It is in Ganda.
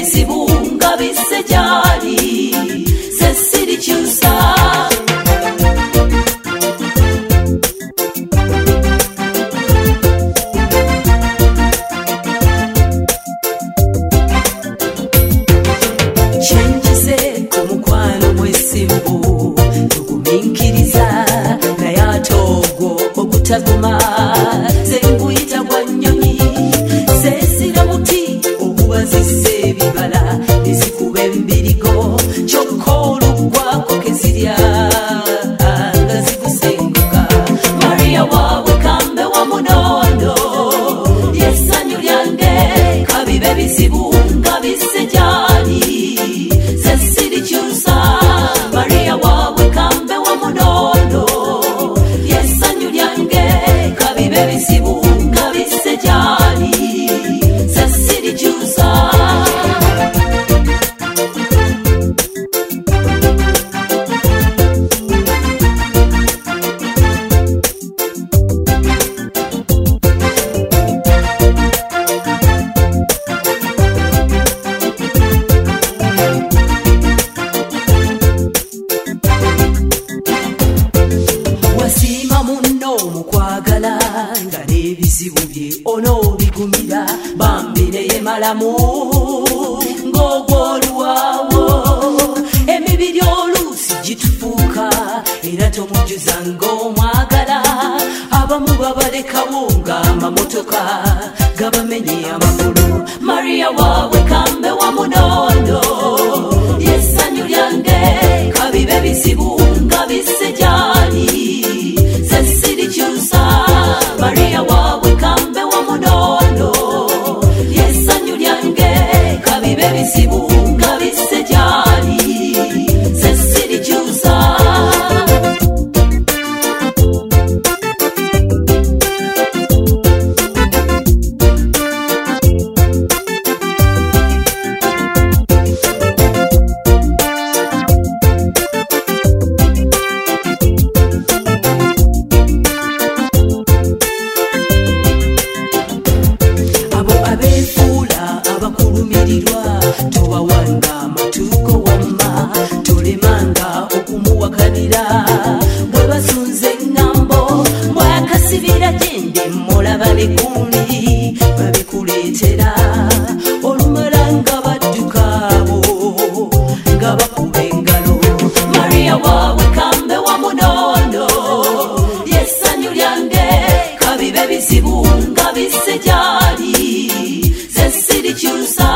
bizibu nga bisse gyali ze sirikyusa kyenjize ku mukwano mw'essimbu tukuminkiriza naye ate ogwo ogutaguma ze nkuyita gwa nnyonyi zeesira muti okubazisa ebibala nezikuba embirigo kyokka oluggwako kezirya nga zikusenguka Maria wawe kambe wa munondo lyessanyu lyange kabibe bizibu nga bisse gyali ze sirikyusa Maria wawe kambe wa munondo lyessanyu lyange kabibe bizibu nga bisse gyali ze sirikyusa wasiima munno mukwagala nga n'ebizibu bye onoobigumira bambi neye malamu ng'ogw'oluwaawo emibiri oluusi gitufuuka era tomujjuza ng'omwagala abamu babalekawo ng'amamotoka gabamenye amagulu Maria waawe kambe wa munondo lyessanyu lyange kabibe bizibu nga bisse gyali ze sirikyusa Maria waawe kambe wa munondo lyessanyu lyange kabibe bizibu nga bisse gyali ze sirikyusa tubawanga amatuuko wamma tolemanga okumuwakanira bwe basunze eŋŋambo bwakasibira gende mulaba bekundi babikuleetera olumala nga baddukaabo nga bakuba engalo Maria waawe kambe wa munondo lyessanyu lyange kabibe bizibu nga bisse gyali ze sirikyusa